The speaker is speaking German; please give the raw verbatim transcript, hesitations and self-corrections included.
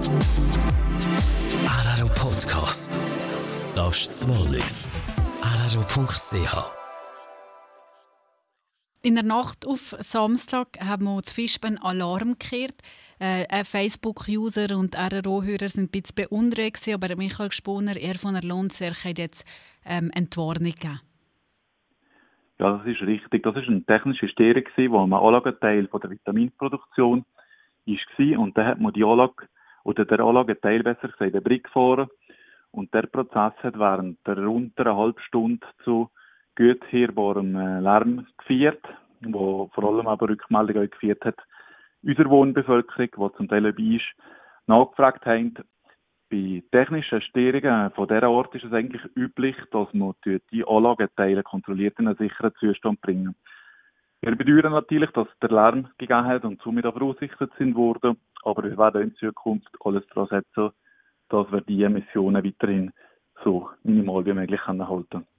R R O Podcast. Das ist das Wallis. R R O Punkt C H. In der Nacht auf Samstag haben wir zu Fischben Alarm gekehrt. Äh, Facebook-User und R R O-Hörer sind ein bisschen beunruhigt, aber Michael Gspunner, er von der Lonser, hat jetzt ähm, Entwarnung gegeben. Ja, das ist richtig. Das war eine technische Störung, wo ein Anlagenteil von der Vitaminproduktion war. Und dann hat man die Anlage, oder der Anlagenteil besser gesagt, den Brick gefahren. Und der Prozess hat während der rund einer halben Stunde zu gut hörbarem Lärm geführt, wo vor allem aber Rückmeldungen geführt hat, unsere Wohnbevölkerung, die zum Teil dabei ist, nachgefragt haben. Bei technischen Störungen von dieser Art ist es eigentlich üblich, dass man die Anlagenteile kontrolliert in einen sicheren Zustand bringen. Wir bedauern natürlich, dass der Lärm gegeben hat und somit auch verursacht sind worden, aber wir werden in Zukunft alles daran setzen, dass wir die Emissionen weiterhin so minimal wie möglich halten können.